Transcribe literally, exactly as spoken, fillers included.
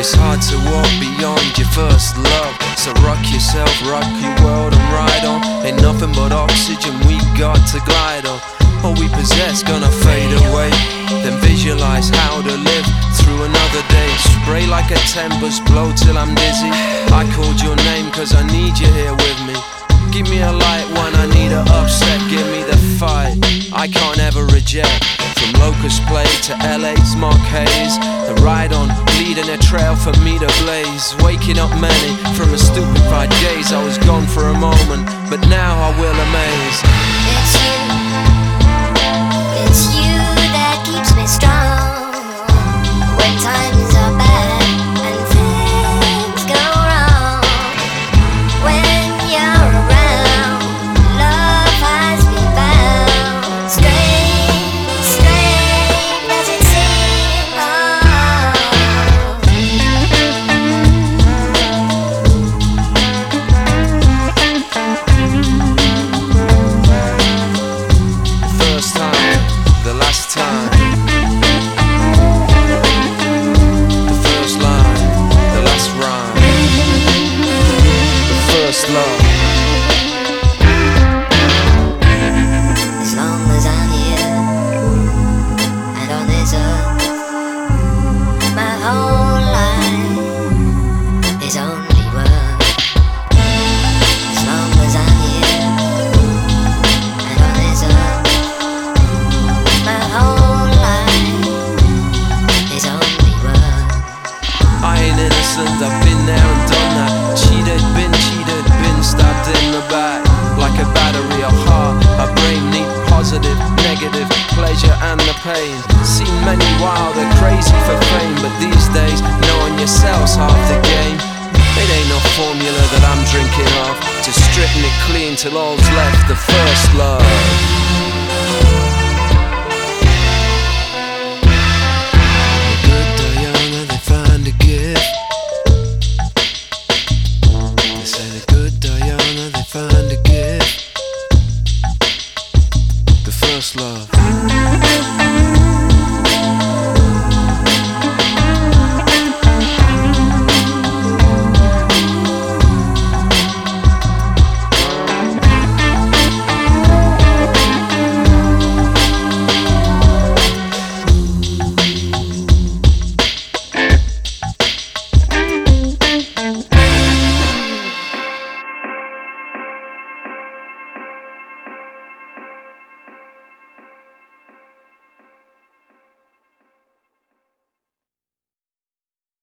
It's hard to walk beyond your first love. So rock yourself, rock your world and ride on. Ain't nothing but oxygen we got to glide on. All we possess gonna fade away. Then visualize how to live through another day. Spray like a tempest, blow till I'm dizzy. I called your name cause I need you here with me. Give me a light one, I need a upset, give me the fight I can't ever reject. From Locust Play to L A's Mark Hayes, the ride on, leading a trail for me to blaze. Waking up many from a stupefied gaze. I was gone for a moment, but now I will amaze. It's you, it's you that keeps me strong. When times are bad and things go wrong, when you're around, love has me bound. Strange, strange does it seem, oh. The first time, the last time. The first line, the last rhyme. The first love. As long as I'm here and on this earth, my whole life is only worth. As long as I'm here and on this earth, my whole life is only worth. I ain't innocent, I've been there and done that. Cheated, been cheated, been stabbed in the back. Like a battery of heart, a brain need positive, negative, pleasure and the pain. Seen many wild and crazy for fame, but these days, knowing yourself's half the game. It ain't no formula that I'm drinking off. Just stripping it clean till all's left the first love.